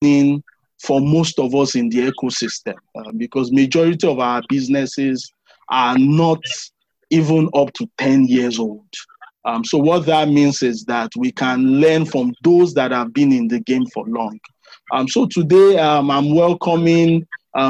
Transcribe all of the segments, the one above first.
beginning for most of us in the ecosystem, because majority of our businesses are not even up to 10 years old. So what that means is that we can learn from those that have been in the game for long. So today I'm welcoming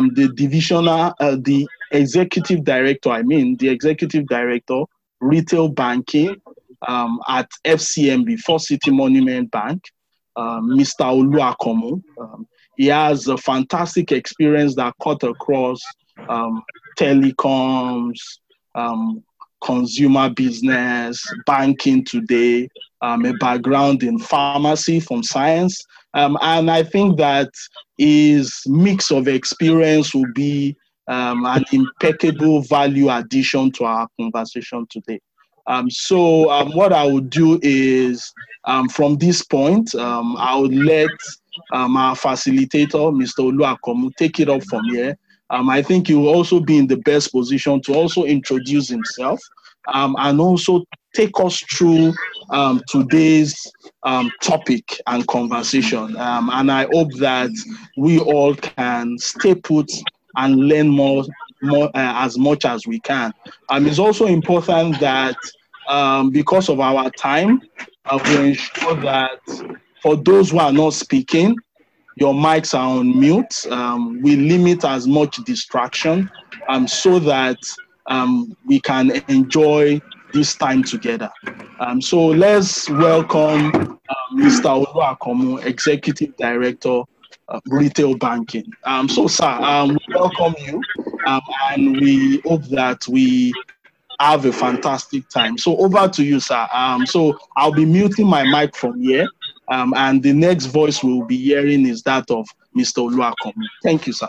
the executive director, the executive director, retail banking at FCMB, First City Monument Bank, Mr. Olu Akomu. He has a fantastic experience that cut across telecoms, consumer business, banking today, a background in pharmacy from science. And I think that his mix of experience will be an impeccable value addition to our conversation today. So what I would do is, from this point, I would let our facilitator, Mr. Olu Akomu, take it up from here. I think he will also be in the best position to also introduce himself and also take us through today's topic and conversation. And I hope that we all can stay put and learn more as much as we can. It's also important that because of our time, we ensure that for those who are not speaking, your mics are on mute. We limit as much distraction so that we can enjoy this time together. So let's welcome Mr. Olu Akomu, Executive Director, Retail Banking. So, sir, we welcome you, and we hope that we have a fantastic time. So over to you, sir. So I'll be muting my mic from here. And the next voice we'll be hearing is that of Mr. Olu Akomu. Thank you, sir.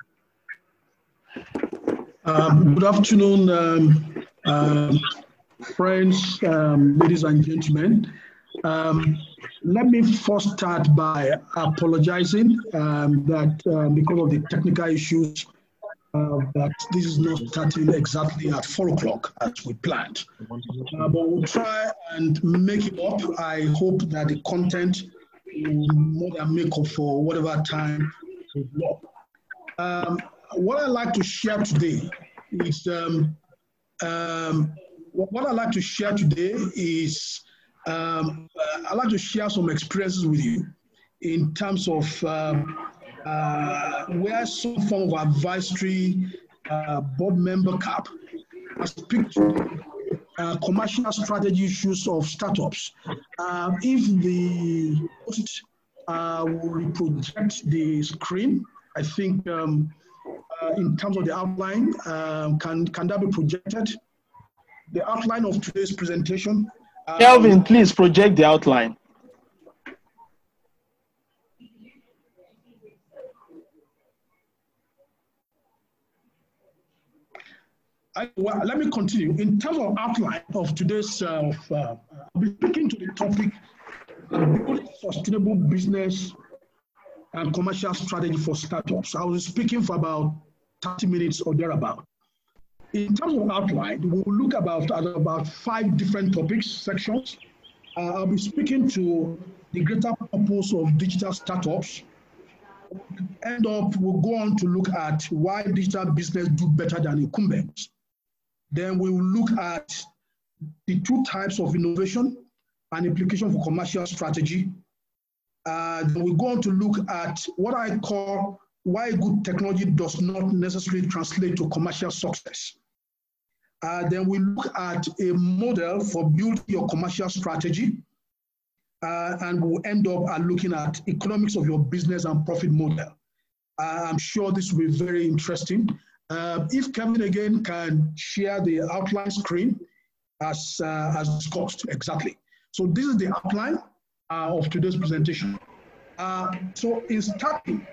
Good afternoon, friends, ladies and gentlemen. Let me first start by apologizing that because of the technical issues, that this is not starting exactly at 4 o'clock as we planned. But we'll try and make it up. I hope that the content will more than make up for whatever time we've lost. What I'd like to share today is I'd like to share some experiences with you in terms of where some form of advisory board member cap speak to commercial strategy issues of startups. If the host will project the screen, I think in terms of the outline, can that be projected? The outline of today's presentation. Kelvin, please project the outline. Let me continue. In terms of outline of today's, I'll be speaking to the topic, building sustainable business and commercial strategy for startups. I was speaking for about 30 minutes or thereabout. In terms of outline, we'll look at about 5 different topics, sections. I'll be speaking to the greater purpose of digital startups. We'll go on to look at why digital business do better than incumbents. Then we will look at the 2 types of innovation and implication for commercial strategy. Then we'll go on to look at what I call why good technology does not necessarily translate to commercial success. Then we look at a model for building your commercial strategy. And we'll end up at looking at economics of your business and profit model. I'm sure this will be very interesting. If Kevin again can share the outline screen as discussed, exactly. So this is the outline of today's presentation. So in starting,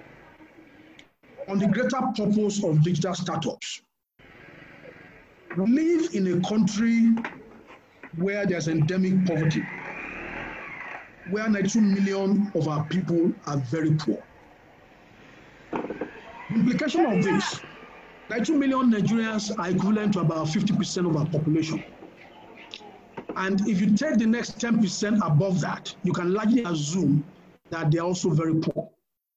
on the greater purpose of digital startups, we live in a country where there's endemic poverty, where 92 million of our people are very poor. The implication of this, 92 million Nigerians are equivalent to about 50% of our population. And if you take the next 10% above that, you can largely assume that they're also very poor.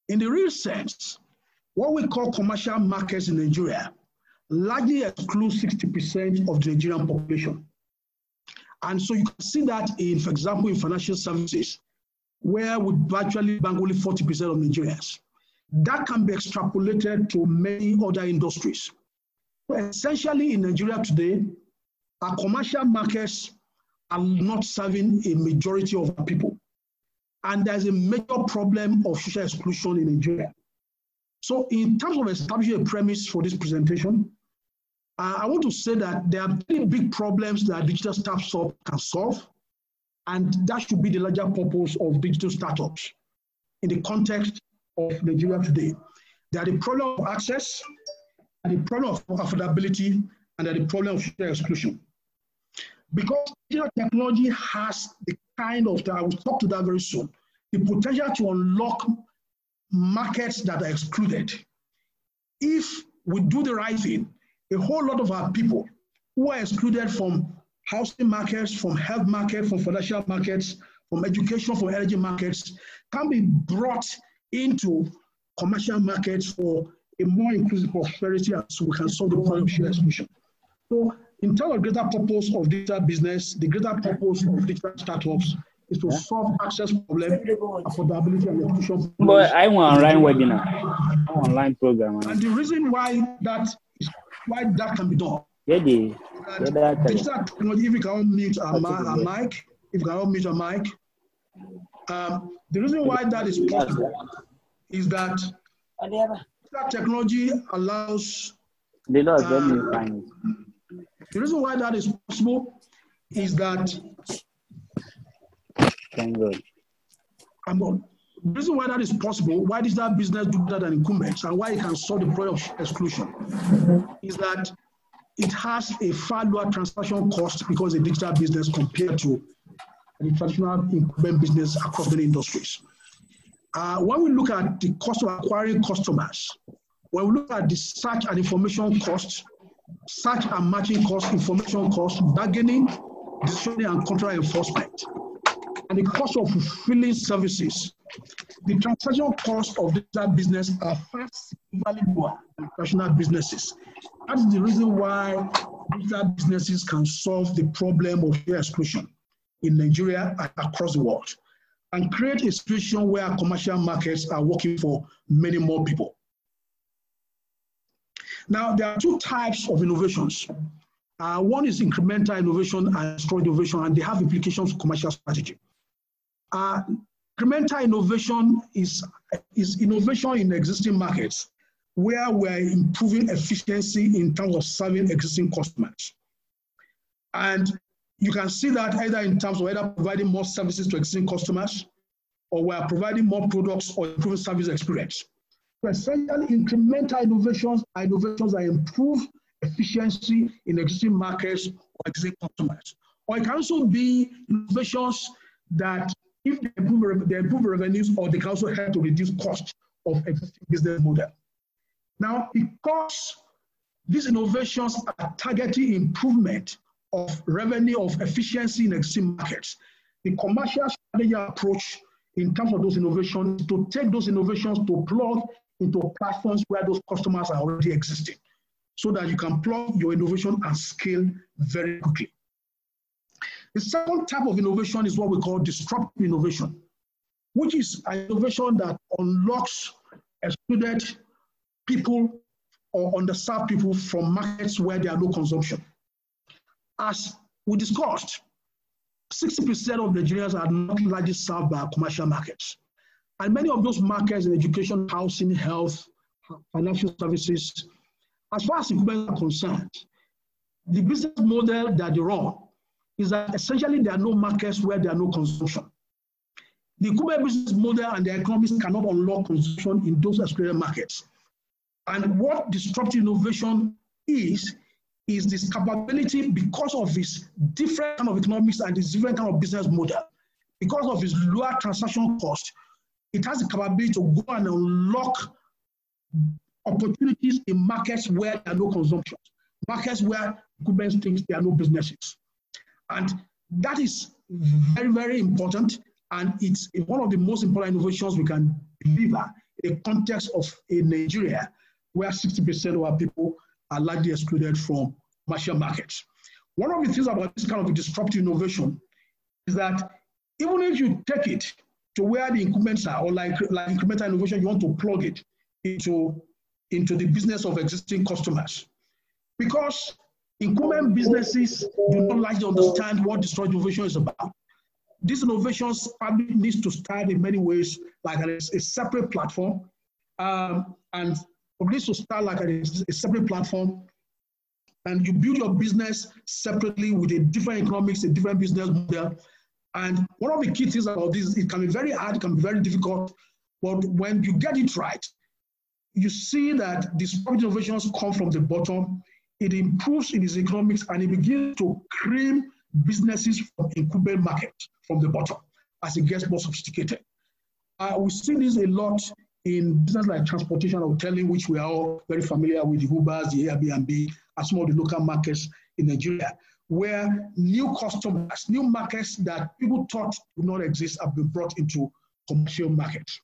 In the real sense, what we call commercial markets in Nigeria largely exclude 60% of the Nigerian population. And so you can see that in, for example, in financial services, where we virtually bank only 40% of Nigerians. That can be extrapolated to many other industries. So essentially in Nigeria today, our commercial markets are not serving a majority of our people. And there's a major problem of social exclusion in Nigeria. So in terms of establishing a premise for this presentation, I want to say that there are three big problems that digital startups can solve, and that should be the larger purpose of digital startups in the context of Nigeria today. There are the problem of access, and the problem of affordability, and the problem of social exclusion. Because digital technology has the kind of, I will talk to that very soon, the potential to unlock markets that are excluded. If we do the right thing, a whole lot of our people who are excluded from housing markets, from health markets, from financial markets, from education, from energy markets, can be brought into commercial markets for a more inclusive prosperity, so we can solve the problem of social exclusion. So in terms of greater purpose of digital business, the greater purpose of digital startups is to solve access problem, affordability, and exclusion. But I want online webinar, online program. And the reason why that can be done. Digital technology, if you can mute a mic, the reason why that is possible is that digital technology allows. The reason why that is possible is that. Thank God. The reason why that is possible, why digital business do better than incumbents, and why it can solve the problem of exclusion, is that it has a far lower transaction cost because a digital business compared to the traditional incumbent business across many industries. When we look at the cost of acquiring customers, when we look at the search and information costs, search and matching cost, information cost, bargaining, decisioning, and contract enforcement, and the cost of fulfilling services, the transaction cost of digital business are far lower than traditional businesses. That is the reason why digital businesses can solve the problem of social exclusion in Nigeria and across the world, and create a situation where commercial markets are working for many more people. Now, there are two types of innovations. One is incremental innovation and storage innovation, and they have implications for commercial strategy. Incremental innovation is innovation in existing markets where we're improving efficiency in terms of serving existing customers. And you can see that either in terms of either providing more services to existing customers, or we're providing more products or improving service experience. So essentially, incremental innovations are innovations that improve efficiency in existing markets or existing customers. Or it can also be innovations that, if they improve revenues, or they can also help to reduce costs of existing business model. Now, because these innovations are targeting improvement of revenue, of efficiency in existing markets, the commercial strategy approach in terms of those innovations to take those innovations to plug into platforms where those customers are already existing, so that you can plug your innovation and scale very quickly. The second type of innovation is what we call disruptive innovation, which is an innovation that unlocks excluded people or underserved people from markets where there are no consumption. As we discussed, 60% of Nigerians are not largely served by commercial markets. And many of those markets in education, housing, health, financial services, as far as incumbents are concerned, the business model that they run is that essentially there are no markets where there are no consumption. The incumbent business model and the economics cannot unlock consumption in those excluded markets. And what disruptive innovation is this capability, because of its different kind of economics and its different kind of business model, because of its lower transaction cost, it has the capability to go and unlock opportunities in markets where there are no consumption, markets where incumbents think there are no businesses. And that is very, very important. And it's one of the most important innovations we can deliver a context of a Nigeria where 60% of our people are largely excluded from commercial markets. One of the things about this kind of disruptive innovation is that even if you take it to where the incumbents are, or like incremental innovation, you want to plug it into the business of existing customers. Because incumbent businesses do not largely understand what disruptive innovation is about. These innovations probably needs to start in many ways like a separate platform, and needs to start like a separate platform, and you build your business separately with a different economics, a different business model. And one of the key things about this, it can be very hard, it can be very difficult, but when you get it right, you see that disruptive innovations come from the bottom, it improves in its economics, and it begins to cream businesses from incumbent market from the bottom as it gets more sophisticated. We see this a lot in business like transportation or hoteling, which we are all very familiar with, the Ubers, the Airbnb, and some of the local markets in Nigeria, where new customers, new markets that people thought would not exist have been brought into commercial markets.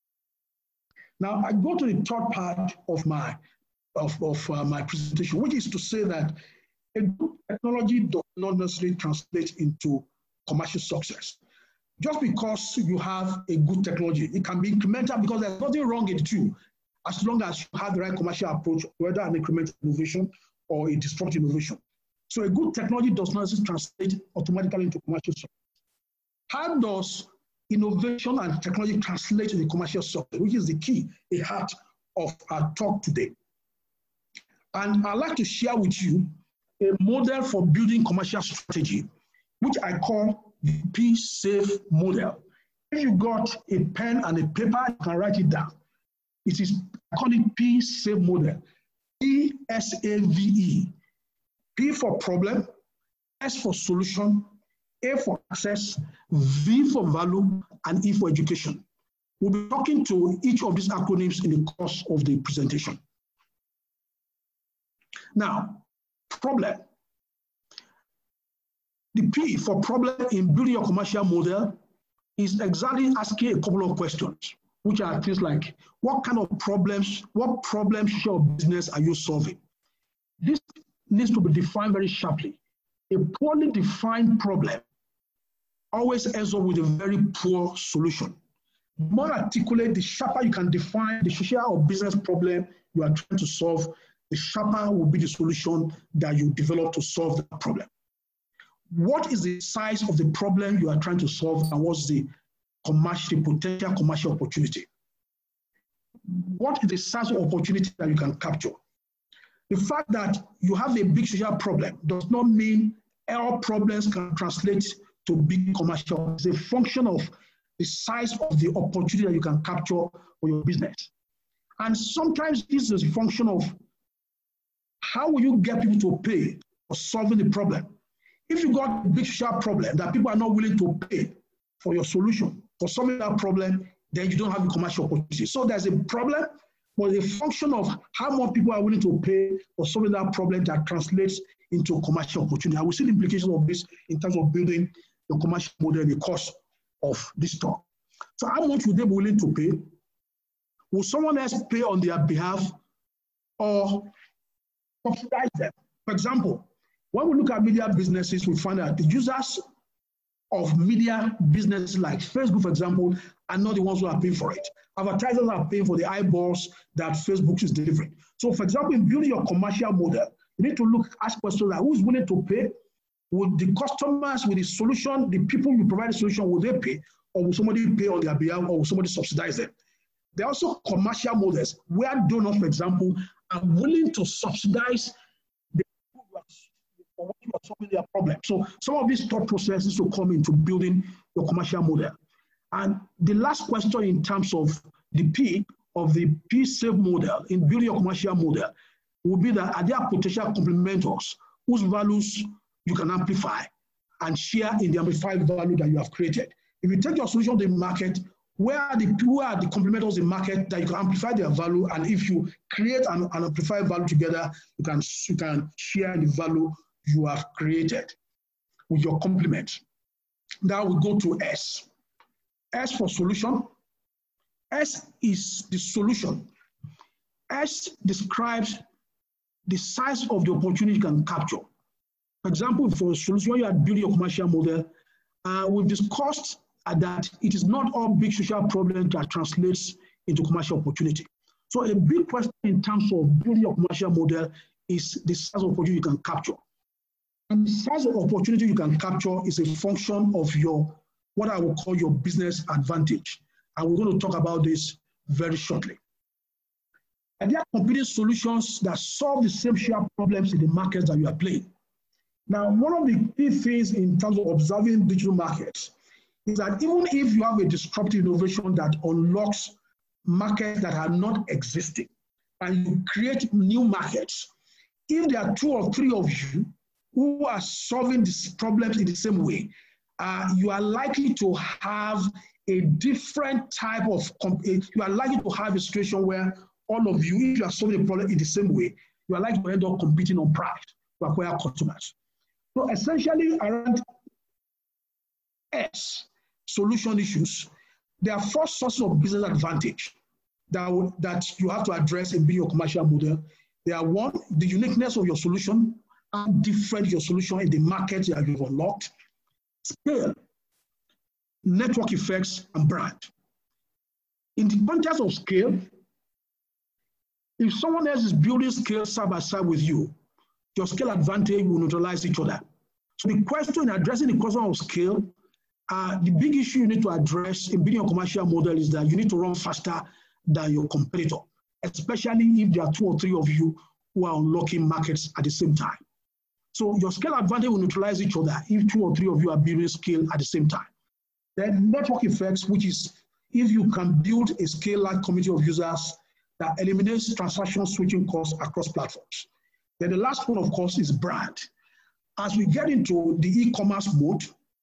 Now, I go to the third part of my presentation, which is to say that a good technology does not necessarily translate into commercial success. Just because you have a good technology, it can be incremental because there's nothing wrong in it too, as long as you have the right commercial approach, whether an incremental innovation or a disruptive innovation. So a good technology does not necessarily translate automatically into commercial success. How does innovation and technology translate into commercial success, which is the key, the heart of our talk today? And I'd like to share with you a model for building commercial strategy, which I call the P-SAVE model. If you got a pen and a paper, you can write it down. It is, I call it P-SAVE model. P-S-A-V-E. P for problem, S for solution, A for access, V for value, and E for education. We'll be talking to each of these acronyms in the course of the presentation. Now, problem. The P for problem in building your commercial model is exactly asking a couple of questions, which are things like, what problems your business are you solving? This needs to be defined very sharply. A poorly defined problem always ends up with a very poor solution. The more articulate, the sharper you can define the social or business problem you are trying to solve, the sharper will be the solution that you develop to solve the problem. What is the size of the problem you are trying to solve, and what's the potential commercial opportunity? What is the size of opportunity that you can capture? The fact that you have a big social problem does not mean all problems can translate to big commercial. It's a function of the size of the opportunity that you can capture for your business. And sometimes this is a function of how will you get people to pay for solving the problem. If you got a big social problem that people are not willing to pay for your solution, for solving that problem, then you don't have a commercial opportunity. So there's a problem, but a function of how more people are willing to pay for solving that problem that translates into a commercial opportunity. I will see the implications of this in terms of building the commercial model in the course of this talk. So how much would they be willing to pay? Will someone else pay on their behalf or subsidize them? For example, when we look at media businesses, we find that the users of media businesses like Facebook, for example, are not the ones who are paying for it. Advertisers are paying for the eyeballs that Facebook is delivering. So, for example, in building your commercial model, you need to ask questions like, who's willing to pay? Would the customers with the solution, the people you provide the solution, will they pay? Or will somebody pay on their behalf, or will somebody subsidize them? There are also commercial models where donors, for example, are willing to subsidize the people for what you are solving their problem. So some of these thought processes will come into building your commercial model. And the last question in terms of the P of the P-SAVE model in building your commercial model will be that are there potential complementors whose values you can amplify and share in the amplified value that you have created. If you take your solution to the market, where are the complementors in the market that you can amplify their value, and if you create an amplified value together, you can share the value you have created with your complement. Now we go to S. S for solution. S is the solution. S describes the size of the opportunity you can capture. For example, for a solution, when you are building your commercial model, we've discussed that it is not all big social problems that translates into commercial opportunity. So a big question in terms of building your commercial model is the size of opportunity you can capture. And the size of opportunity you can capture is a function of your, what I will call your business advantage. And we're going to talk about this very shortly. And there are competing solutions that solve the same shared problems in the markets that you are playing. Now, one of the key things in terms of observing digital markets is that even if you have a disruptive innovation that unlocks markets that are not existing, and you create new markets, if there are 2 or 3 of you who are solving these problems in the same way, you are likely to have a different type of, you are likely to have a situation where all of you, if you are solving a problem in the same way, you are likely to end up competing on price to acquire customers. So essentially around S, solution issues, there are 4 sources of business advantage that you have to address in building your commercial model. There are 1, the uniqueness of your solution, how different your solution in the market that you've unlocked, scale, network effects, and brand. In the context of scale, if someone else is building scale side by side with you, your scale advantage will neutralize each other. So the question in addressing the question of scale, the big issue you need to address in building a commercial model is that you need to run faster than your competitor, especially if there are 2 or 3 of you who are unlocking markets at the same time. So your scale advantage will neutralize each other if 2 or 3 of you are building scale at the same time. Then network effects, which is if you can build a scale-like community of users that eliminates transaction switching costs across platforms. Then the last one, of course, is brand. As we get into the e-commerce mode,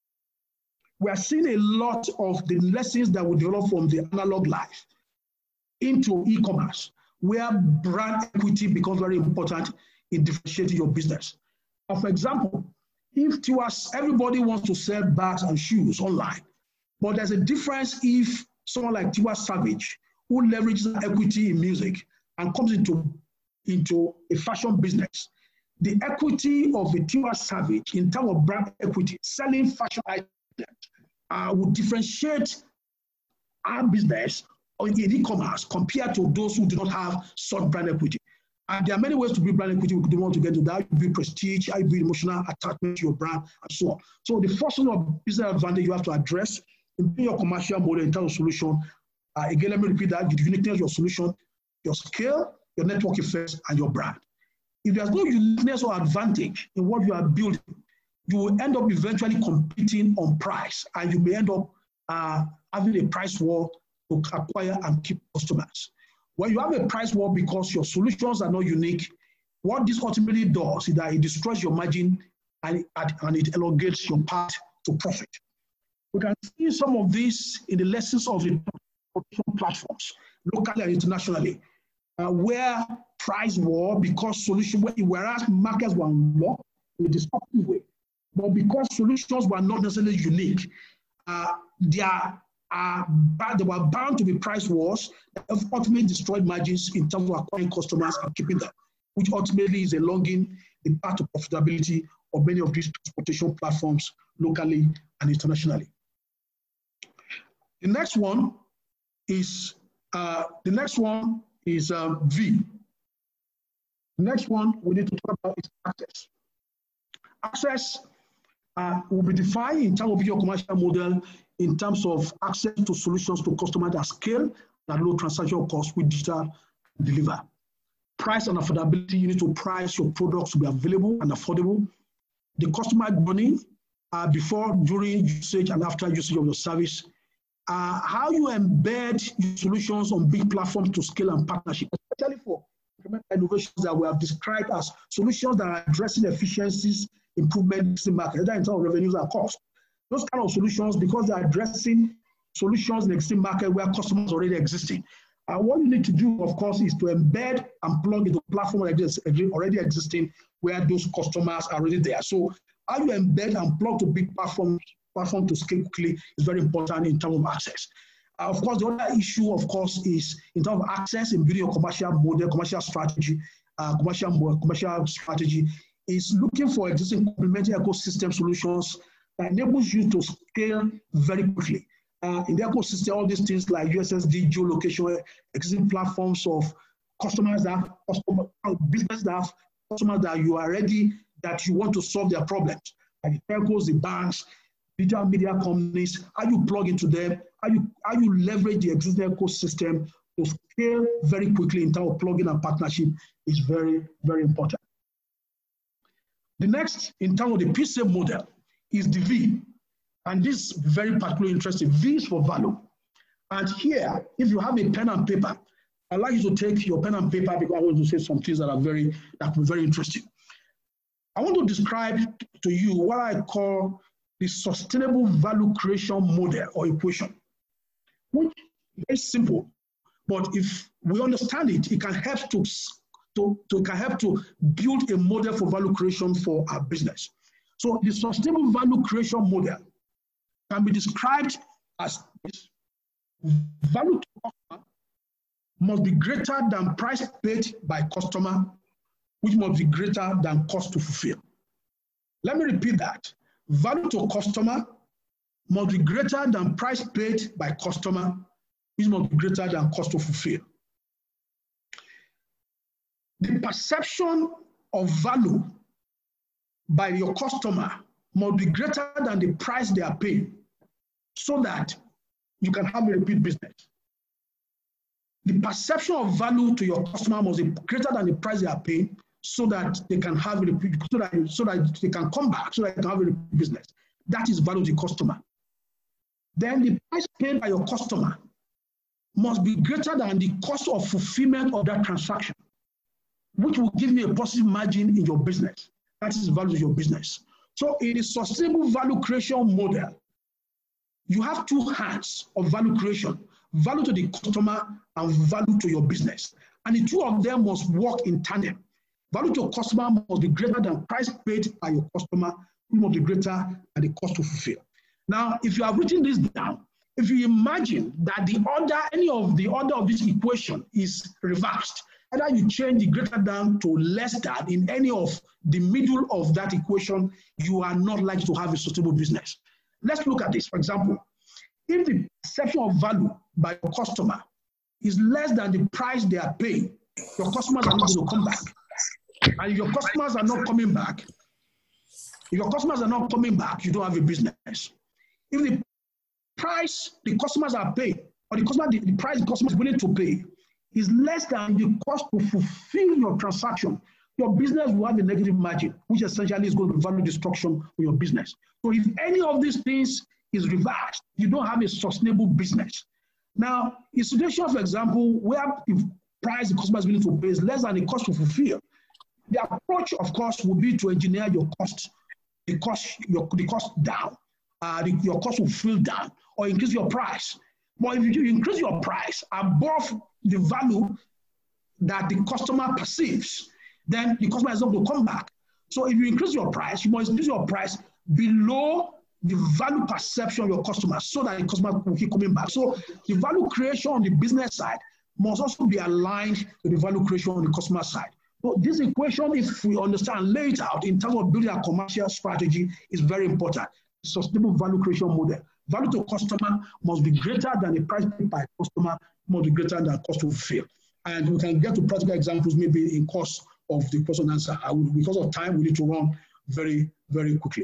we are seeing a lot of the lessons that we develop from the analog life into e-commerce, where brand equity becomes very important in differentiating your business. For example, if everybody wants to sell bags and shoes online, but there's a difference if someone like Tiwa Savage, who leverages equity in music and comes into a fashion business, the equity of a Tiwa Savage in terms of brand equity, selling fashion items, would differentiate our business in e-commerce compared to those who do not have such brand equity. And there are many ways to build brand equity. We don't want to get into that. You build prestige, you build emotional attachment to your brand, and so on. So the first one of business advantage you have to address in your commercial model in terms of solution. Again, let me repeat that: the uniqueness of your solution, your scale, your network effects, and your brand. If there's no uniqueness or advantage in what you are building, you will end up eventually competing on price, and you may end up having a price war to acquire and keep customers. When you have a price war because your solutions are not unique, what this ultimately does is that it destroys your margin and it elongates your path to profit. We can see some of this in the lessons of the platforms, locally and internationally, where price war, because whereas markets were unlocked in a disruptive way, but because solutions were not necessarily unique, they were bound to be price wars that have ultimately destroyed margins in terms of acquiring customers and keeping them, which ultimately is elongating the path to profitability of many of these transportation platforms locally and internationally. The next one is V. The next one we need to talk about is access. Access will be defined in terms of your commercial model in terms of access to solutions to customers at scale and low transaction costs with digital deliver. Price and affordability, you need to price your products to be available and affordable. The customer journey before, during usage, and after usage of your service. How you embed your solutions on big platforms to scale and partnership, especially for innovations that we have described as solutions that are addressing efficiencies, improvements in market, either in terms of revenues and costs. Those kind of solutions, because they're addressing solutions in the existing market where customers already existing. What you need to do, of course, is to embed and plug into platform already existing where those customers are already there. So how you embed and plug to big platform to scale quickly is very important in terms of access. Of course, the other issue, of course, is in terms of access in building a commercial model, commercial strategy, commercial strategy is looking for existing complementary ecosystem solutions that enables you to scale very quickly. In the ecosystem, all these things like USSD, geolocation, existing platforms of customers that business that have customers that you are ready, that you want to solve their problems, like the telcos, the banks, digital media companies, how you plug into them, how you leverage the existing ecosystem to scale very quickly in terms of plugging and partnership is very, very important. The next, in terms of the PSAVE model, is the V. And this is very particularly interesting. V is for value. And here, if you have a pen and paper, I'd like you to take your pen and paper because I want to say some things that will be very interesting. I want to describe to you what I call the sustainable value creation model or equation, which is very simple, but if we understand it, it can help to build a model for value creation for our business. So the sustainable value creation model can be described as this. Value to customer must be greater than price paid by customer, which must be greater than cost to fulfill. Let me repeat that. Value to customer must be greater than price paid by customer, which must be greater than cost to fulfill. The perception of value by your customer must be greater than the price they are paying so that you can have a repeat business. The perception of value to your customer must be greater than the price they are paying so that they can have a repeat, so that they can come back, so that they can have a repeat business. That is value to the customer. Then the price paid by your customer must be greater than the cost of fulfillment of that transaction, which will give you a positive margin in your business. That is value to your business. So in the sustainable value creation model, you have two hands of value creation, value to the customer and value to your business. And the two of them must work in tandem. Value to customer must be greater than price paid by your customer, which must be greater than the cost to fulfill. Now, if you have written this down, if you imagine that any of the order of this equation is reversed, either you change the greater than to less than in any of the middle of that equation, you are not likely to have a sustainable business. Let's look at this. For example, if the perception of value by your customer is less than the price they are paying, your customers are not going to come back. And if your customers are not coming back, you don't have a business. If the price the customers are paying, or the price the customer is willing to pay is less than the cost to fulfill your transaction, your business will have a negative margin, which essentially is going to be value destruction for your business. So if any of these things is reversed, you don't have a sustainable business. Now, in situation, for example, where the price the customer is willing to pay is less than the cost to fulfill, the approach, of course, would be to engineer your cost, the cost down. Your cost will fall down or increase your price. But if you increase your price above the value that the customer perceives, then the customer is not going to come back. So if you increase your price, you must increase your price below the value perception of your customer so that the customer will keep coming back. So the value creation on the business side must also be aligned to the value creation on the customer side. So this equation, if we understand, lay it out in terms of building a commercial strategy, is very important. Sustainable value creation model. Value to customer must be greater than the price paid by customer, must be greater than cost to fulfill. And we can get to practical examples maybe in course of the question and answer. Because of time, we need to run very, very quickly.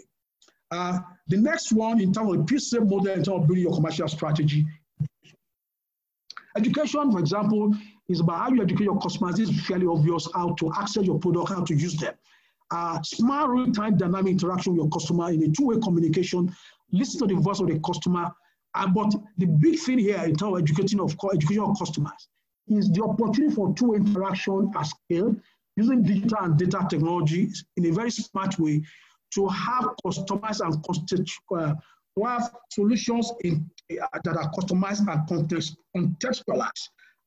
The next one, in terms of the PSAVE model, in terms of building your commercial strategy. Education, for example, is about how you educate your customers. This is fairly obvious, how to access your product, how to use them. Smart real-time dynamic interaction with your customer in a two-way communication, listen to the voice of the customer. But the big thing here in terms of education of customers is the opportunity for two-way interaction at scale, using digital and data technologies in a very smart way to have customized and to have solutions that are customized and contextualized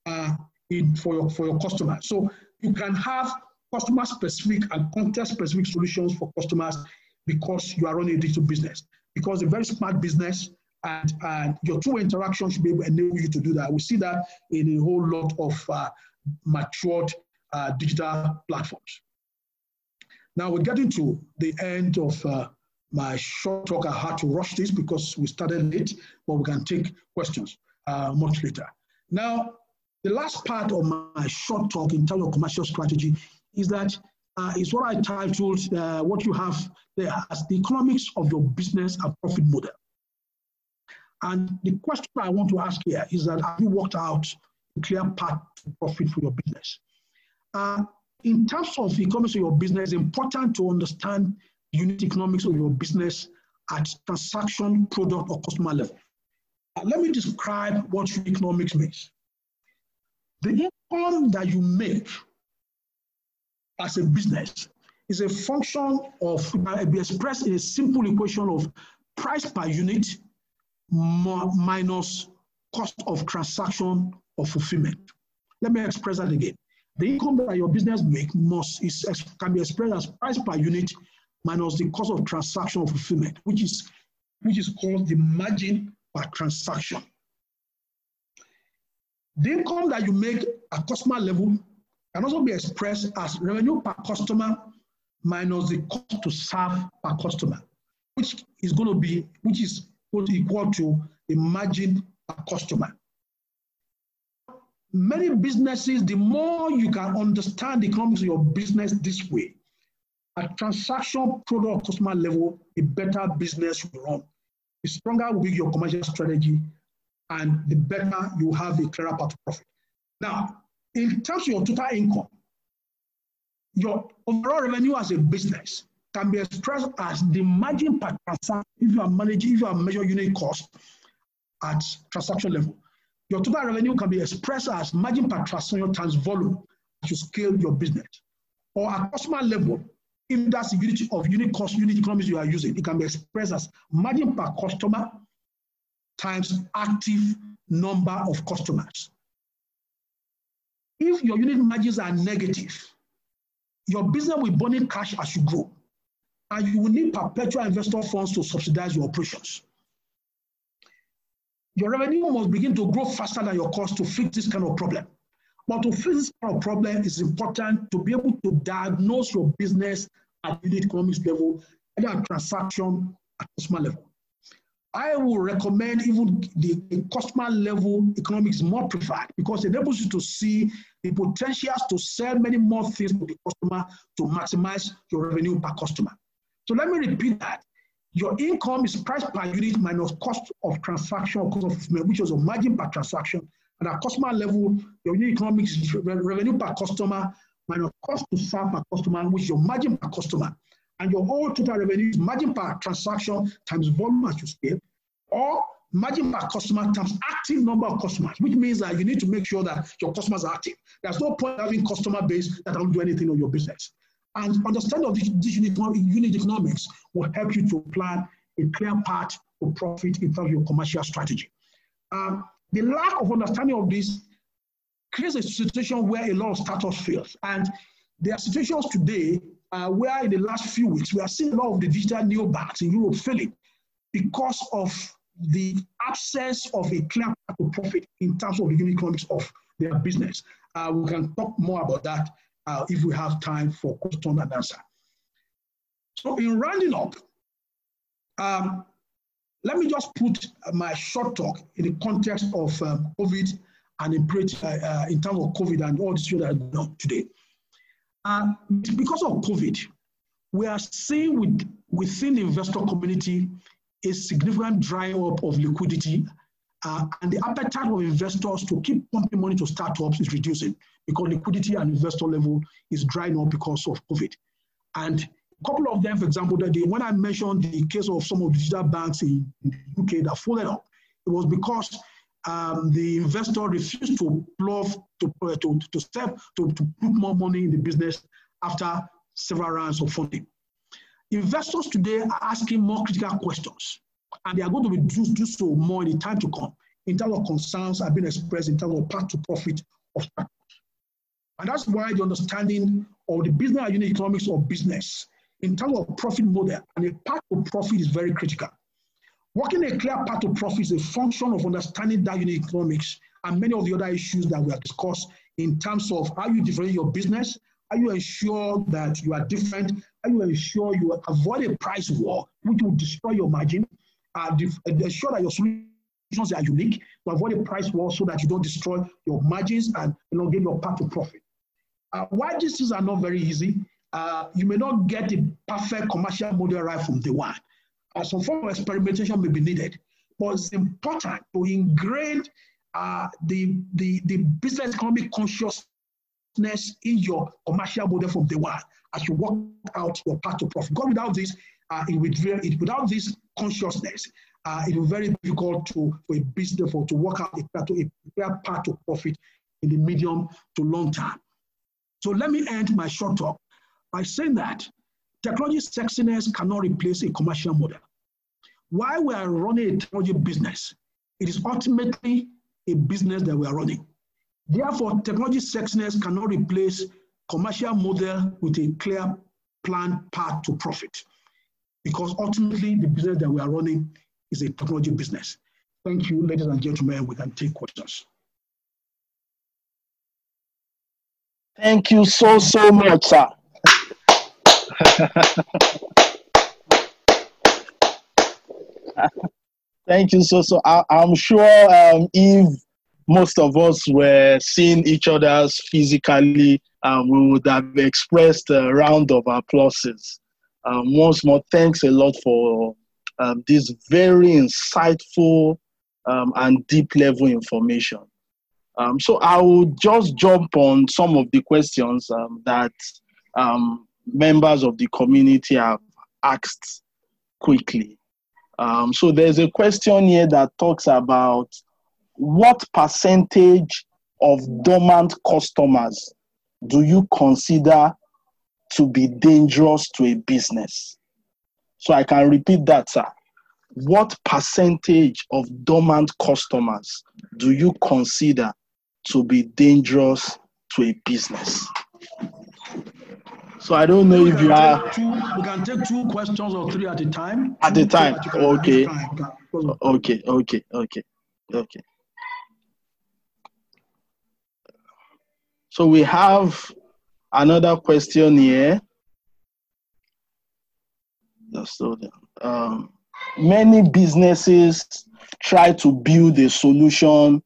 for your customers. So you can have customer-specific and context-specific solutions for customers because you are running a digital business. Because a very smart business And your two-way interaction should be able to enable you to do that. We see that in a whole lot of matured digital platforms. Now we're getting to the end of my short talk. I had to rush this because we started late, but we can take questions much later. Now, the last part of my short talk in terms of commercial strategy is that is what I titled what you have there as the economics of your business and profit model. And the question I want to ask here is that have you worked out a clear path to profit for your business? In terms of the economics of your business, it's important to understand unit economics of your business at transaction, product, or customer level. Let me describe what unit economics means. The income that you make as a business is a function of, be expressed in a simple equation of price per unit minus cost of transaction or fulfillment. Let me express that again. The income that your business makes can be expressed as price per unit minus the cost of transaction or fulfillment, which is called the margin per transaction. The income that you make at customer level can also be expressed as revenue per customer minus the cost to serve per customer, which is equal to the margin per customer. Many businesses, the more you can understand the economics of your business this way, at transaction, product, or customer level, the better business you run. The stronger will be your commercial strategy, and the better you have a clearer path to profit. Now, in terms of your total income, your overall revenue as a business can be expressed as the margin per transaction if you are measuring unit cost at transaction level. Your total revenue can be expressed as margin per transaction times volume as you scale your business. Or at customer level, if that's the unit of unit cost, unit economics you are using, it can be expressed as margin per customer times active number of customers. If your unit margins are negative, your business will burn in cash as you grow, and you will need perpetual investor funds to subsidize your operations. Your revenue must begin to grow faster than your cost to fix this kind of problem. But to fix this kind of problem, it's important to be able to diagnose your business at unit economics level, either at transaction, at customer level. I will recommend even the customer level economics more preferred because it enables you to see the potentials to sell many more things to the customer to maximize your revenue per customer. So let me repeat that. Your income is price per unit minus cost of transaction or cost of fulfillment, which is a margin per transaction. And at customer level, your unit economics is revenue per customer minus cost to serve per customer, which is your margin per customer. And your whole total revenue is margin per transaction times volume as you scale, or margin per customer times active number of customers, which means that you need to make sure that your customers are active. There's no point having customer base that don't do anything on your business. And understanding of this unit economics will help you to plan a clear path to profit in terms of your commercial strategy. The lack of understanding of this creates a situation where a lot of startups fail. And there are situations today where in the last few weeks, we are seeing a lot of the digital neobanks in Europe failing because of the absence of a clear path to profit in terms of the unit economics of their business. We can talk more about that if we have time for question and answer. So in rounding up, let me just put my short talk in the context of COVID and in terms of COVID and all the issues that are going on today. Because of COVID, we are seeing within the investor community a significant drying up of liquidity, and the appetite of investors to keep pumping money to startups is reducing because liquidity at investor level is drying up because of COVID. And a couple of them, for example, when I mentioned the case of some of the digital banks in the UK that folded up, it was because the investor refused to put more money in the business after several rounds of funding. Investors today are asking more critical questions, and they are going to do so more in the time to come in terms of concerns have been expressed in terms of path to profit of startups. And that's why the understanding of the business and unit economics of business in terms of profit model and the path to profit is very critical. Working a clear path to profit is a function of understanding that unit economics and many of the other issues that we have discussed in terms of how you differentiate your business, how you ensure that you are different, how you ensure you avoid a price war, which will destroy your margin, ensure that your solutions are unique, to avoid a price war so that you don't destroy your margins and get your path to profit. Why these things are not very easy, you may not get a perfect commercial model right from day one. Some form of experimentation may be needed, but it's important to ingrain the business economic consciousness in your commercial model from day one as you work out your path to profit. Because without this consciousness, it will be very difficult for a business to work out a path to profit in the medium to long term. So let me end my short talk by saying that technology sexiness cannot replace a commercial model. While we are running a technology business, it is ultimately a business that we are running. Therefore, technology sexiness cannot replace commercial model with a clear planned path to profit, because ultimately the business that we are running is a technology business. Thank you, ladies and gentlemen. We can take questions. Thank you so much, sir. Thank you so. I'm sure if most of us were seeing each other's physically, we would have expressed a round of applauses. Once more, thanks a lot for this very insightful and deep level information. So I will just jump on some of the questions that members of the community have asked quickly. So there's a question here that talks about what percentage of dormant customers do you consider to be dangerous to a business? So I can repeat that, sir. What percentage of dormant customers do you consider to be dangerous to a business? So I don't know if you are. We can take 2 questions or 3 at a time. At a time, okay. Okay. So we have another question here. Many businesses try to build a solution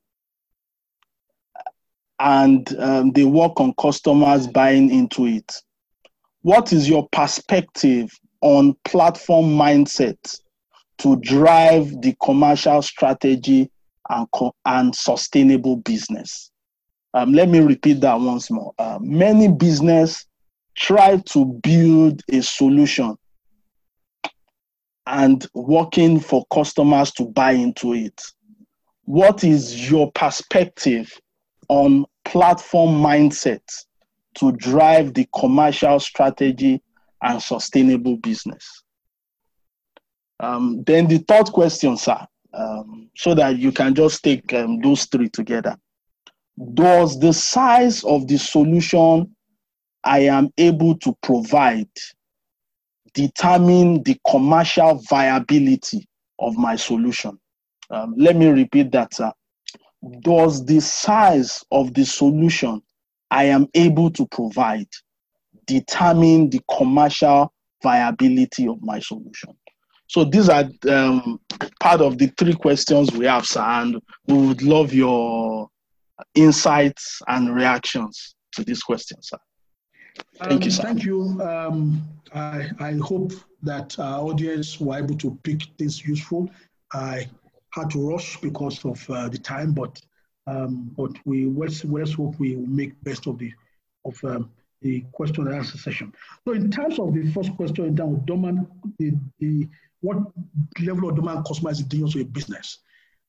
and they work on customers buying into it. What is your perspective on platform mindset to drive the commercial strategy and sustainable business? Let me repeat that once more. Many businesses try to build a solution and working for customers to buy into it. What is your perspective on platform mindset to drive the commercial strategy and sustainable business? Then the third question, sir, so that you can just take those 3 together. Does the size of the solution I am able to provide determine the commercial viability of my solution? Let me repeat that, sir. Does the size of the solution I am able to provide determine the commercial viability of my solution? So these are part of the 3 questions we have, sir, and we would love your insights and reactions to these questions, sir. Thank you, sir. Thank you. I hope that our audience were able to pick this useful. I had to rush because of the time, but let's hope we will make best of the question and answer session. So in terms of the first question, in terms of dormant, what level of dormant customers is dangerous to a business?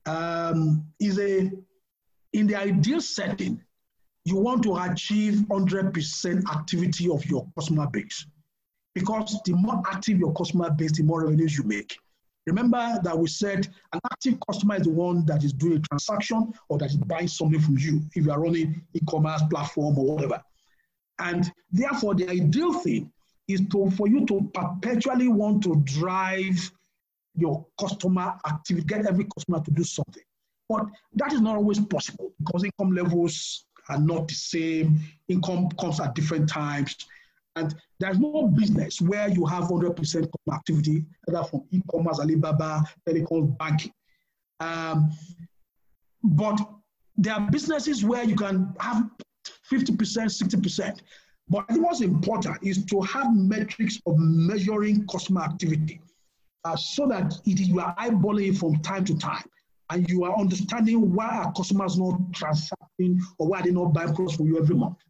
In the ideal setting, you want to achieve 100% activity of your customer base, because the more active your customer base, the more revenues you make. Remember that we said an active customer is the one that is doing a transaction or that is buying something from you, if you are running e-commerce platform or whatever. And therefore, the ideal thing is for you to perpetually want to drive your customer activity, get every customer to do something. But that is not always possible because income levels are not the same. Income comes at different times. And there's no business where you have 100% customer activity, either from e-commerce, Alibaba, telecom, banking. But there are businesses where you can have 50%, 60%. But I think what's important is to have metrics of measuring customer activity so that you are eyeballing from time to time and you are understanding why our customers not transacting or why they not buying products from you every month.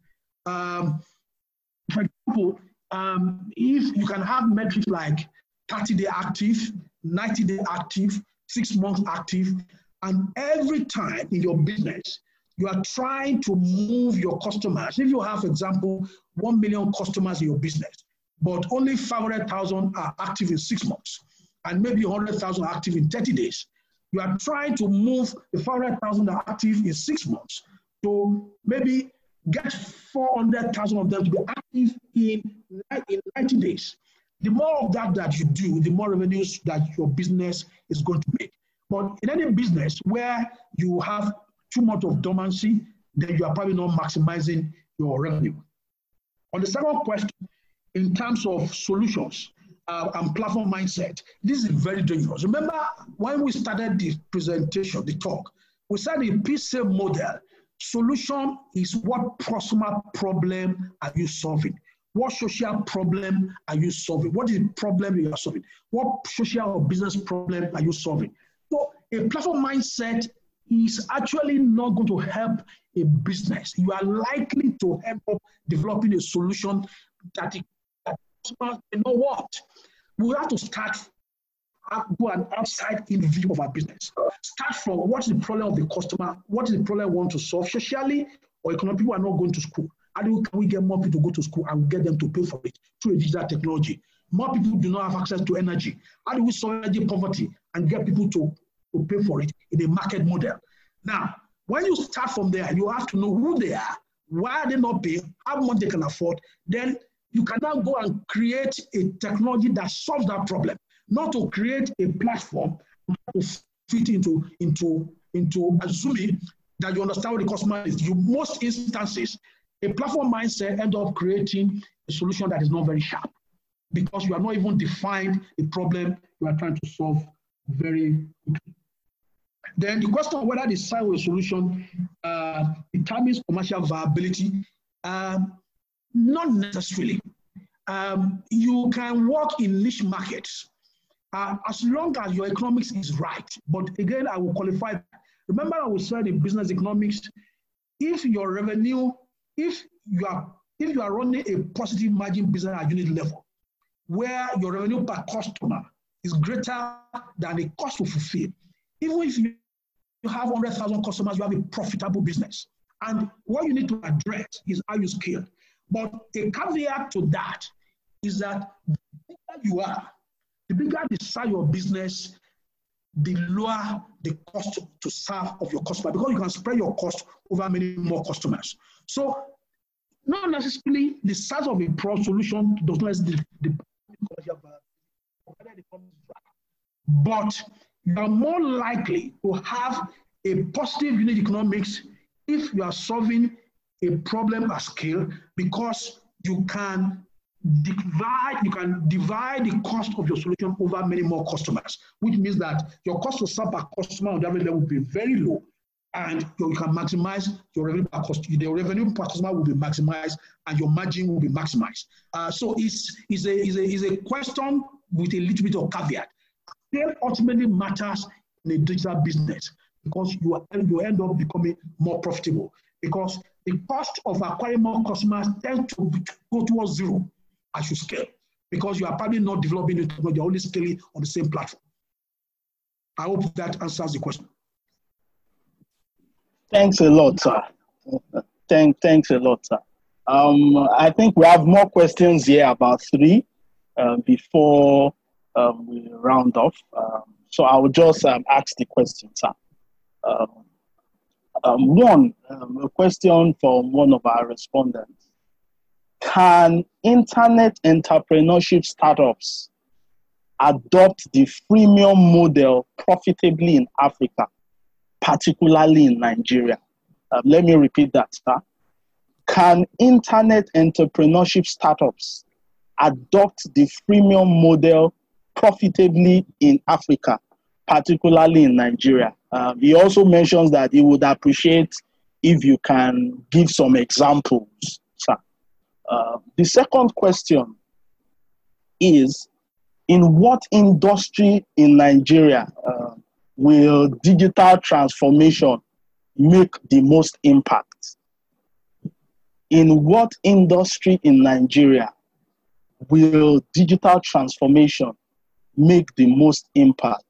For example, if you can have metrics like 30-day active, 90-day active, 6 months active, and every time in your business, you are trying to move your customers. If you have, for example, 1 million customers in your business, but only 500,000 are active in 6 months, and maybe 100,000 are active in 30 days, you are trying to move the 500,000 that are active in 6 months to maybe get 400,000 of them to be active in 90 days. The more of that you do, the more revenues that your business is going to make. But in any business where you have too much of dormancy, then you are probably not maximizing your revenue. On the second question, in terms of solutions and platform mindset, this is very dangerous. Remember when we started the presentation, the talk, we said the PSAVE model, solution is what customer problem are you solving? What social problem are you solving? What is the problem you are solving? What social or business problem are you solving? So a platform mindset is actually not going to help a business. You are likely to end up developing a solution that customers may not want. We have to start go an outside-in view of our business. Start from what is the problem of the customer, what is the problem we want to solve socially or economically. People are not going to school. How can we get more people to go to school and get them to pay for it through digital technology? More people do not have access to energy. How do we solve energy poverty and get people to pay for it in a market model? Now, when you start from there, you have to know who they are, why are they not paying, how much they can afford. Then you can now go and create a technology that solves that problem, not to create a platform to fit into assuming that you understand what the customer is. Most instances, a platform mindset ends up creating a solution that is not very sharp because you have not even defined the problem you are trying to solve very quickly. Then the question of whether the size of a solution determines commercial viability, not necessarily. You can work in niche markets as long as your economics is right. But again, I will qualify. Remember, I was saying in business economics, if your revenue, if you are running a positive margin business at unit level, where your revenue per customer is greater than the cost to fulfill, even if you have 100,000 customers, you have a profitable business. And what you need to address is how you scale. But a caveat to that is that the bigger you are, the bigger the size of your business, the lower the cost to serve of your customer, because you can spread your cost over many more customers. So not necessarily the size of a pro solution does not necessarily the but you are more likely to have a positive unit economics if you are solving a problem at scale, because you can divide the cost of your solution over many more customers, which means that your cost to serve per customer on the average level will be very low, and you can maximize your revenue per customer. The revenue per customer will be maximized, and your margin will be maximized. So it's a question with a little bit of caveat. Scale ultimately matters in a digital business because you end up becoming more profitable, because the cost of acquiring more customers tends to go towards zero as you scale, because you are probably not developing the technology, you're only scaling on the same platform. I hope that answers the question. Thanks a lot, sir. Thanks a lot, sir. I think we have more questions here, about 3, before we round off. So I will just ask the question, sir. One, a question from one of our respondents. Can internet entrepreneurship startups adopt the freemium model profitably in Africa, particularly in Nigeria? Let me repeat that, sir. Can internet entrepreneurship startups adopt the freemium model profitably in Africa, particularly in Nigeria? He also mentions that he would appreciate if you can give some examples, sir. The second question is, in what industry in Nigeria will digital transformation make the most impact? In what industry in Nigeria will digital transformation make the most impact?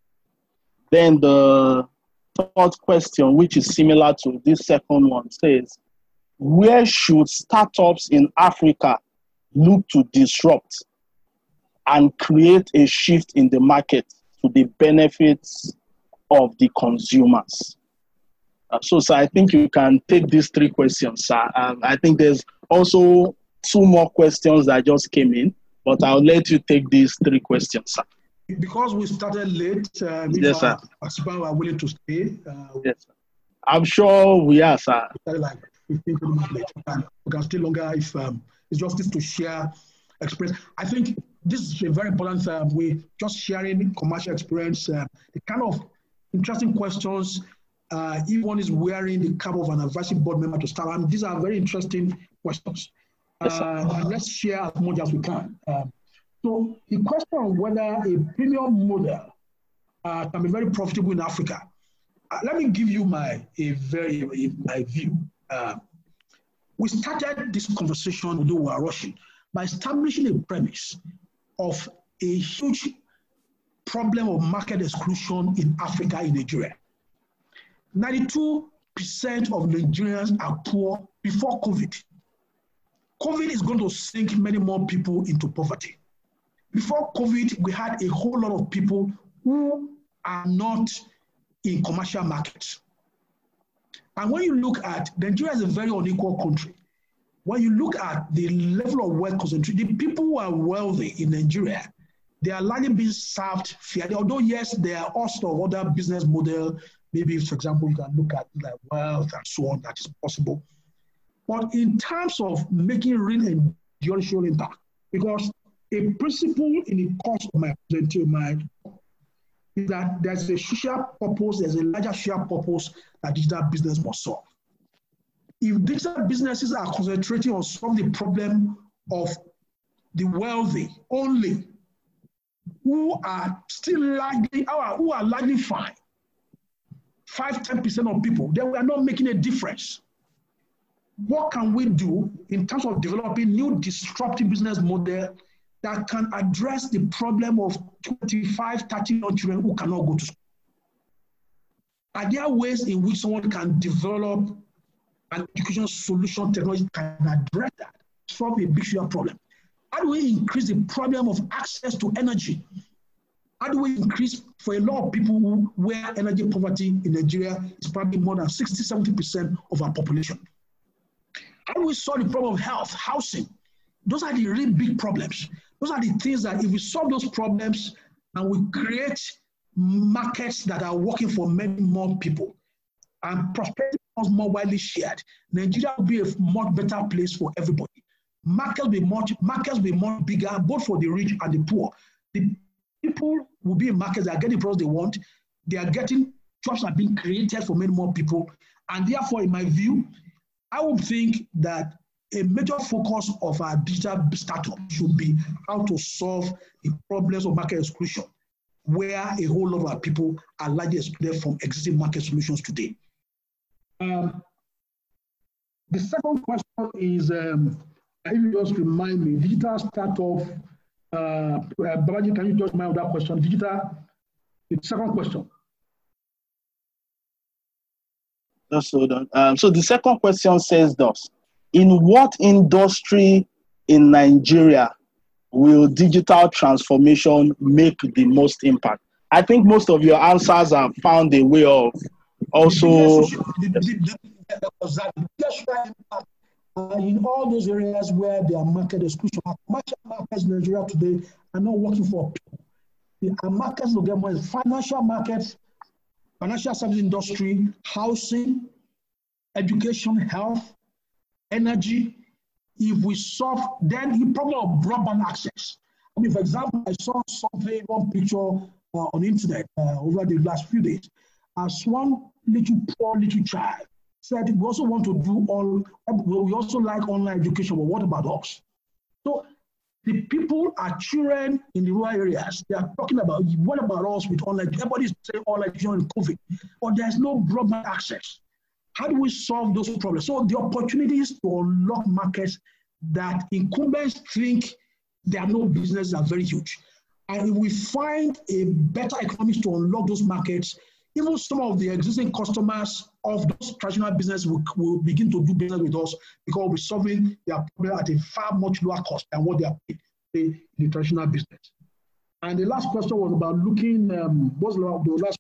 Then the third question, which is similar to this second one, says, where should startups in Africa look to disrupt and create a shift in the market to the benefits of the consumers? So, sir, I think you can take these three questions, sir. I think there's also two more questions that just came in, but I'll let you take these three questions, sir. Because we started late, yes, sir. Participants are willing to stay. Yes, sir. I'm sure we are, sir. We started like 15 minutes late. We can stay longer if it's just this to share experience. I think this is a very important. We're just sharing commercial experience, the kind of interesting questions. If one is wearing the cap of an advisory board member to start, these are very interesting questions. Yes, and let's share as much as we can. So the question on whether a premium model can be very profitable in Africa. Let me give you my view. We started this conversation, although we are rushing, by establishing a premise of a huge problem of market exclusion in Africa, in Nigeria. 92% of Nigerians are poor before COVID. COVID is going to sink many more people into poverty. Before COVID, we had a whole lot of people who are not in commercial markets. And when you look at, Nigeria is a very unequal country. When you look at the level of wealth concentration, the people who are wealthy in Nigeria, they are largely being served fairly. Although, yes, there are also other business models. Maybe, for example, you can look at like wealth and so on, that is possible. But in terms of making real and enduring impact, because a principle in the course of my presentation is that there's a social purpose, there's a larger social purpose that digital business must solve. If digital businesses are concentrating on solving the problem of the wealthy only, who are still largely, who are largely fine, 5–10% of people, then we are not making a difference. What can we do in terms of developing new disruptive business model that can address the problem of 25–30 million children who cannot go to school? Are there ways in which someone can develop an education solution technology can address that, solve a big social problem? How do we increase the problem of access to energy? How do we increase for a lot of people where energy poverty in Nigeria is probably more than 60–70% of our population? How do we solve the problem of health, housing? Those are the really big problems. Those are the things that if we solve those problems and we create markets that are working for many more people and prosperity becomes more widely shared, Nigeria will be a much better place for everybody. Markets will be much bigger, both for the rich and the poor. The people will be in markets that are getting the products they want. They are getting jobs are being created for many more people. And therefore, in my view, I would think that a major focus of our digital startup should be how to solve the problems of market exclusion, where a whole lot of our people are largely excluded from existing market solutions today. The second question is, if you just remind me, digital startup, Balaji, can you just remind me of that question? The second question. So the second question says thus: in what industry in Nigeria will digital transformation make the most impact? I think most of your answers have found a way of also... in all those areas where there are market exclusion, commercial markets in Nigeria today are not working for people. Our markets will get more financial markets, financial service industry, housing, education, health, energy. If we solve, then the problem of broadband access. I mean, for example, I saw something, one picture on the internet over the last few days. As one poor little child said, we also want to do we also like online education, but what about us? So the people, our children in the rural areas, they are talking about, what about us with online? Everybody's saying online during COVID, but there's no broadband access. How do we solve those problems? So the opportunities to unlock markets that incumbents think there are no businesses are very huge. And if we find a better economics to unlock those markets, even some of the existing customers of those traditional businesses will begin to do business with us because we're solving their problem at a far much lower cost than what they are paid in the traditional business. And the last question was about looking, the last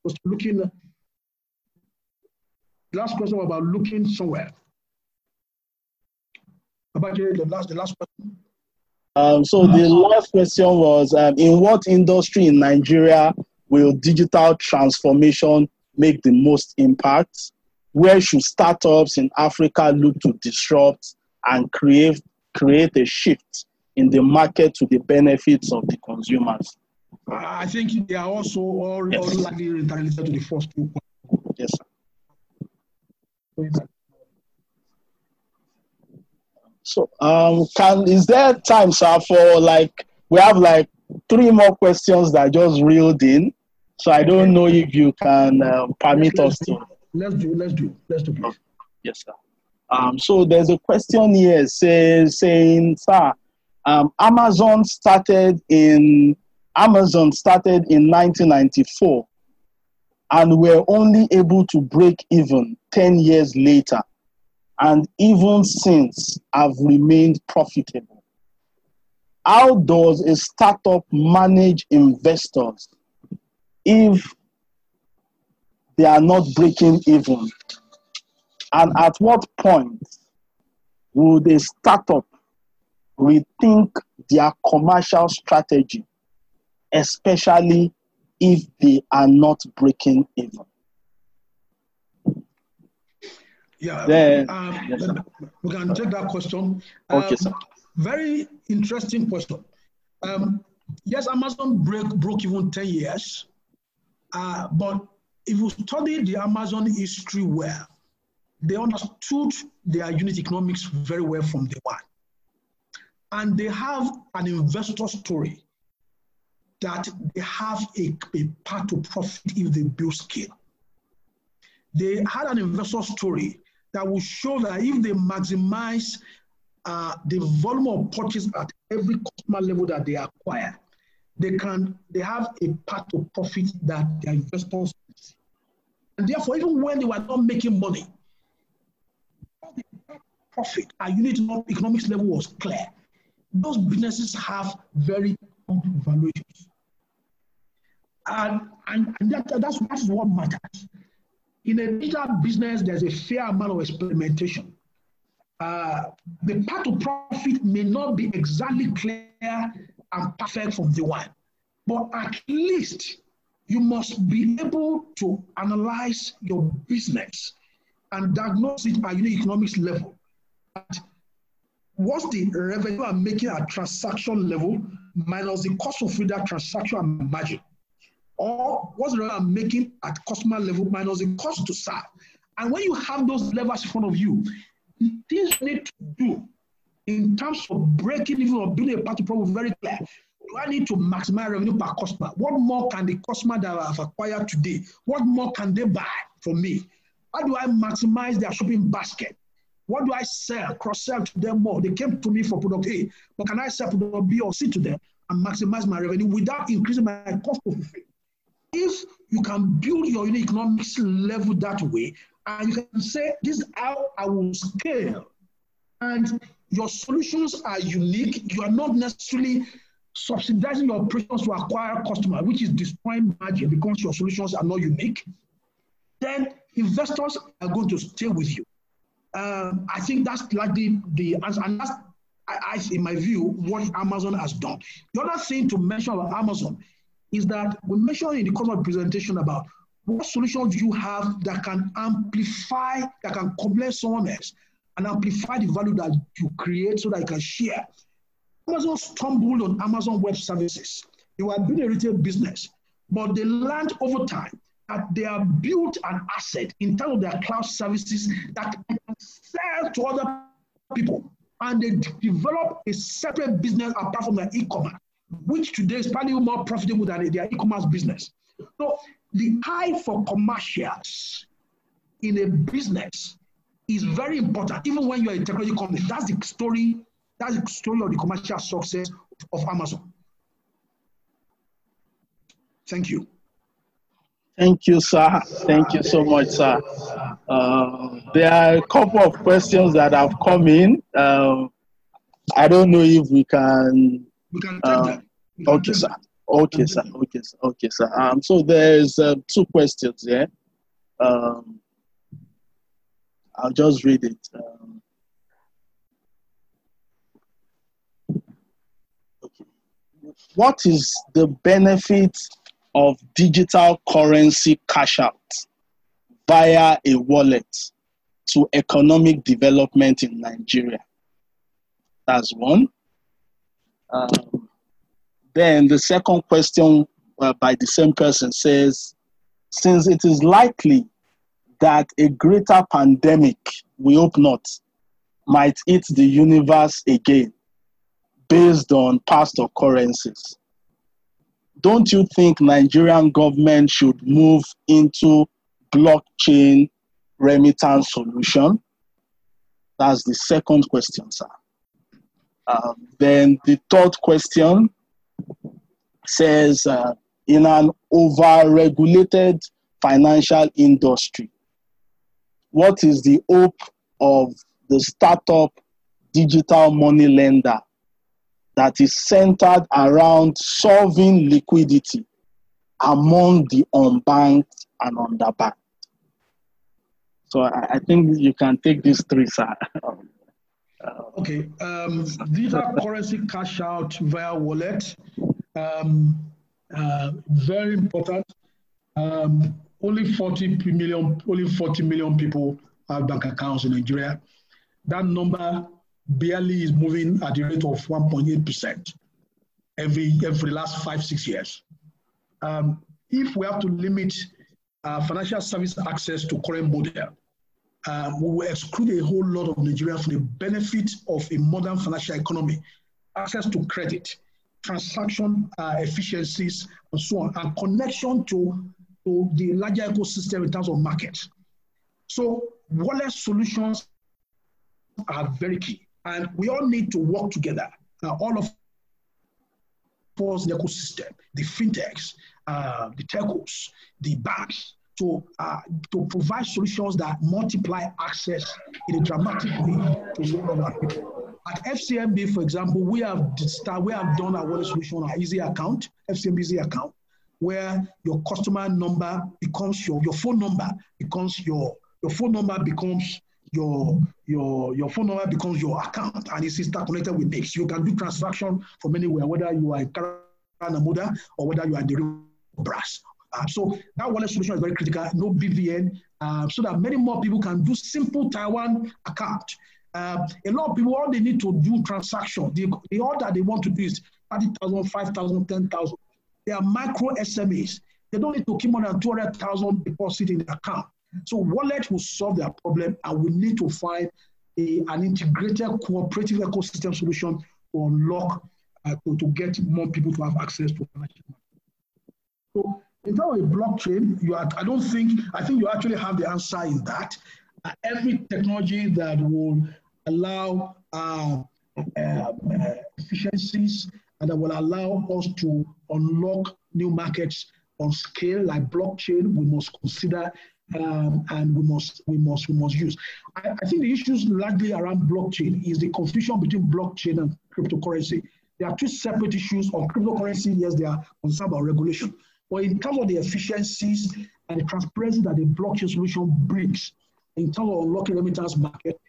question was about looking somewhere. About the last question. So the last question was, in what industry in Nigeria will digital transformation make the most impact? Where should startups in Africa look to disrupt and create a shift in the market to the benefits of the consumers? I think they are also all likely related to the first two points. Yes, sir. So, is there time, sir, for we have 3 more questions that just reeled in. So I don't know if you can permit us to. Let's do. Oh, yes, sir. So there's a question here saying, sir, Amazon started in 1994 and we're only able to break even 10 years later. And even since have remained profitable. How does a startup manage investors if they are not breaking even? And at what point would a startup rethink their commercial strategy, especially if they are not breaking even? Yeah, yes, we can take that question. Okay, sir. Very interesting question. Yes, Amazon broke even 10 years, but if you study the Amazon history well, they understood their unit economics very well from day one. And they have an investor story that they have a path to profit if they build scale. They had an investor story that will show that if they maximize the volume of purchase at every customer level that they acquire, they have a path to profit that their investors see. And therefore, even when they were not making money, the profit at unit economics level was clear. Those businesses have very good valuations. And that's what matters. In a digital business, there's a fair amount of experimentation. The path to profit may not be exactly clear and perfect from day one, but at least you must be able to analyze your business and diagnose it at unit economics level. What's the revenue I'm making at transaction level minus the cost of that transaction margin? Or what's the revenue I'm making at customer level minus the cost to serve? And when you have those levers in front of you, the things you need to do in terms of breaking even or building a path to profit very clear. Do I need to maximize revenue per customer? What more can the customer that I have acquired today, what more can they buy from me? How do I maximize their shopping basket? What do I sell, cross-sell to them more? They came to me for product A, but can I sell product B or C to them and maximize my revenue without increasing my cost of fulfillment? If you can build your unit economics level that way, and you can say, this is how I will scale, and your solutions are unique, you are not necessarily subsidizing your operations to acquire customers, which is destroying margin because your solutions are not unique, then investors are going to stay with you. I think that's like the answer, and that's, in my view, what Amazon has done. The other thing to mention about Amazon is that we mentioned in the course of the presentation about what solutions do you have that can amplify, that can complement someone else and amplify the value that you create so that you can share. Amazon stumbled on Amazon Web Services. They were building a retail business, but they learned over time that they have built an asset in terms of their cloud services that can sell to other people. And they develop a separate business apart from their e-commerce, which today is probably more profitable than their e-commerce business. So the eye for commercials in a business is very important, even when you're a technology company. That's the story of the commercial success of Amazon. Thank you. Thank you, sir. Thank you so much, sir. There are a couple of questions that have come in. I don't know if we can. We can take them. Okay, sir. Okay, sir. Okay, sir. Okay, sir. So there's 2 questions here. I'll just read it. Okay. What is the benefit of digital currency cash out via a wallet to economic development in Nigeria? That's one. Then the second question by the same person says, since it is likely that a greater pandemic, we hope not, might hit the universe again based on past occurrences, don't you think Nigerian government should move into blockchain remittance solution? That's the second question, sir. Then the third question says, in an over-regulated financial industry, what is the hope of the startup digital money lender that is centered around solving liquidity among the unbanked and underbanked? So I think you can take these 3, sir. Okay. Digital currency cash out via wallet, very important. Only 40 million people have bank accounts in Nigeria. That number barely is moving at the rate of 1.8% every last 5-6 years. If we have to limit financial service access to current model, we will exclude a whole lot of Nigerians from the benefit of a modern financial economy, access to credit, transaction efficiencies, and so on, and connection to the larger ecosystem in terms of markets. So wallet solutions are very key, and we all need to work together. All of us in the ecosystem, the fintechs, the telcos, the banks, to provide solutions that multiply access in a dramatic way to all of our people. At FCMB, for example, we have done our wallet solution, our Easy account, FCMB Easy account, where your customer number becomes your phone number becomes your phone number becomes your phone number becomes your account, and it's interconnected with this. You can do transaction from anywhere, whether you are in Canada or whether you are in the brass. So that wallet solution is very critical, no BVN, so that many more people can do simple Taiwan account. A lot of people, all they need to do transaction, the order they want to do is 30,000, 5,000, 10,000. They are micro SMEs. They don't need to keep more than 200,000 deposit in the account. So wallet will solve their problem, and we need to find an integrated cooperative ecosystem solution to unlock, to get more people to have access to financial market. So in terms of blockchain, I think you actually have the answer in that. Every technology that will allow efficiencies and that will allow us to unlock new markets on scale like blockchain, we must consider and we must use. I think the issues largely around blockchain is the confusion between blockchain and cryptocurrency. There are 2 separate issues. On cryptocurrency, yes, they are concerned about regulation. But in terms of the efficiencies and the transparency that the blockchain solution brings, in terms of unlocking remittance market,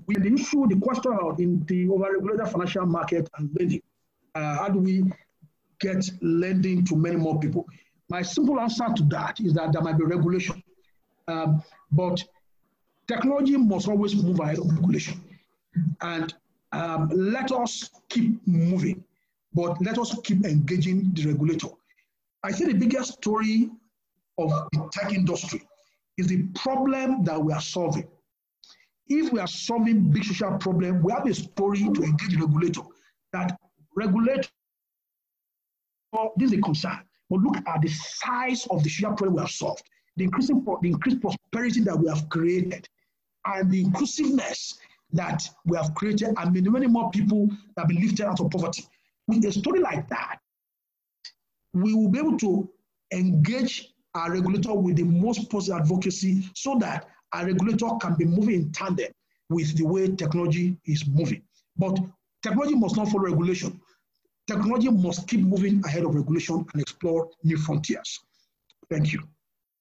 with the issue, the question in the overregulated financial market and lending, how do we get lending to many more people? My simple answer to that is that there might be regulation, but technology must always move ahead of regulation. And let us keep moving, but let us keep engaging the regulator. I think the biggest story of the tech industry is the problem that we are solving. If we are solving big social problem, we have a story to engage the regulator. That regulator, this is a concern, but look at the size of the social problem we have solved, the increased prosperity that we have created, and the inclusiveness that we have created, and many more people that have been lifted out of poverty. With a story like that, we will be able to engage our regulator with the most positive advocacy so that our regulator can be moving in tandem with the way technology is moving. But technology must not follow regulation. Technology must keep moving ahead of regulation and explore new frontiers. Thank you.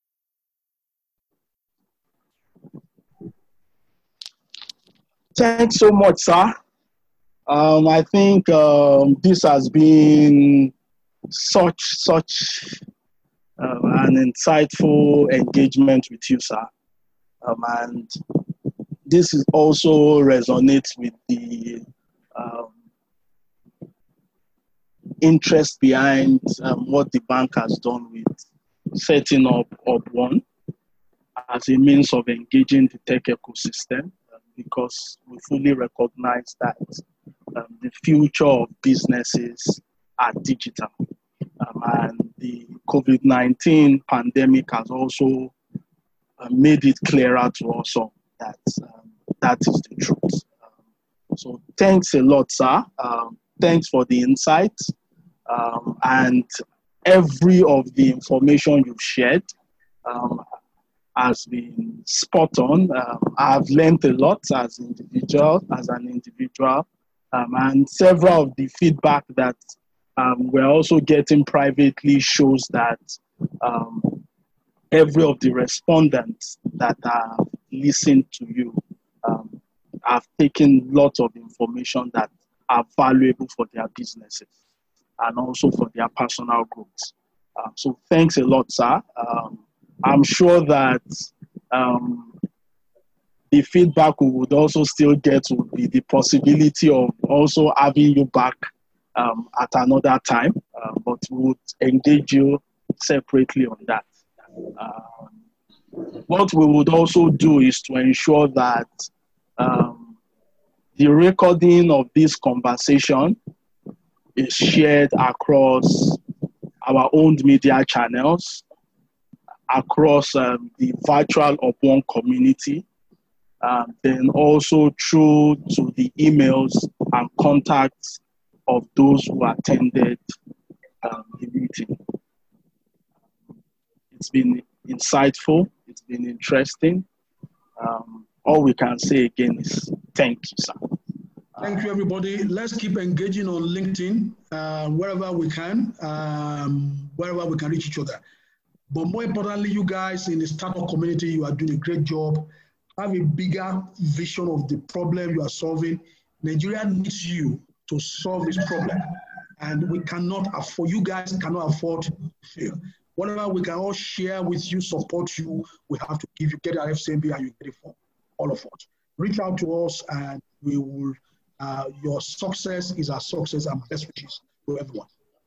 Thanks so much, sir. I think this has been such an insightful engagement with you, sir. And this is also resonates with the interest behind what the bank has done with setting up One as a means of engaging the tech ecosystem, because we fully recognize that the future of businesses are digital. And the COVID-19 pandemic has also made it clearer to us all that that is the truth. So thanks a lot, sir. Thanks for the insights. And every of the information you've shared has been spot on. I've learned a lot as an individual, and several of the feedback that we're also getting privately shows that every of the respondents that have listened to you have taken lots of information that are valuable for their businesses and also for their personal growth. So thanks a lot, sir. I'm sure that the feedback we would also still get would be the possibility of also having you back at another time, but we would engage you separately on that. What we would also do is to ensure that the recording of this conversation is shared across our own media channels, across the virtual One community, then also through to the emails and contacts of those who attended the meeting. It's been insightful, it's been interesting. All we can say again is thank you, sir. Thank you, everybody. Let's keep engaging on LinkedIn wherever we can reach each other. But more importantly, you guys in the startup community, you are doing a great job. Have a bigger vision of the problem you are solving. Nigeria needs you to solve this problem. And we cannot afford, you guys cannot afford to fail. Whatever we can all share with you, support you, we have to give you, get our FCMB and you get it for all of us. Reach out to us and we will, your success is our success and best wishes to everyone.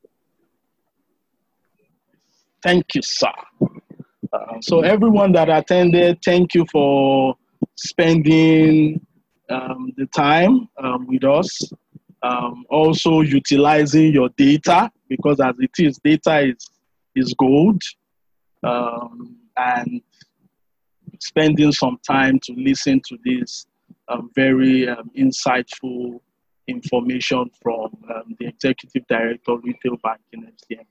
Thank you, sir. So everyone that attended, thank you for spending the time with us. Also utilizing your data, because as it is, data is gold, and spending some time to listen to this very insightful information from the Executive Director, Retail Banking FCMB.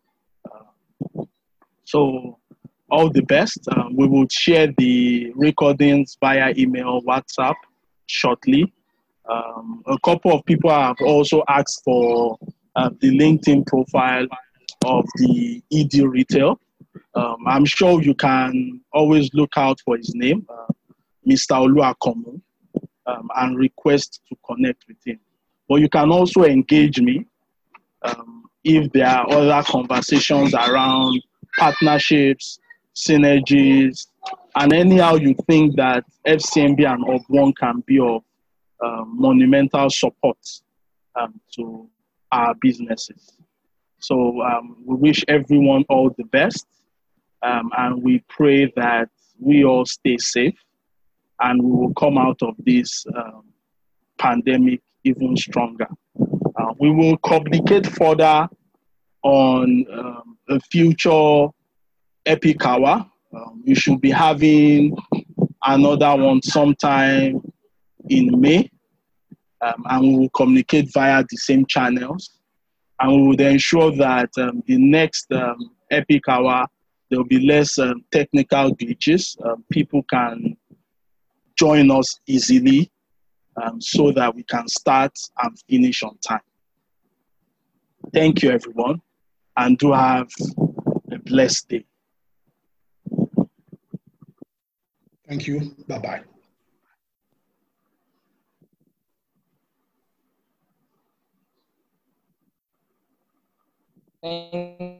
So all the best. We will share the recordings via email, WhatsApp shortly. A couple of people have also asked for the LinkedIn profile of the ED Retail. I'm sure you can always look out for his name, Mr. Oluwakomu. and request to connect with him. But you can also engage me if there are other conversations around partnerships, synergies, and anyhow you think that FCMB and Hub1 can be of monumental support to our businesses. So we wish everyone all the best, and we pray that we all stay safe and we will come out of this pandemic even stronger. We will communicate further on a future Epic Hour. We should be having another one sometime in May, and we will communicate via the same channels. And we will ensure that the next Epic Hour, there will be less technical glitches. People can join us easily so that we can start and finish on time. Thank you, everyone, and do have a blessed day. Thank you. Bye-bye. Thank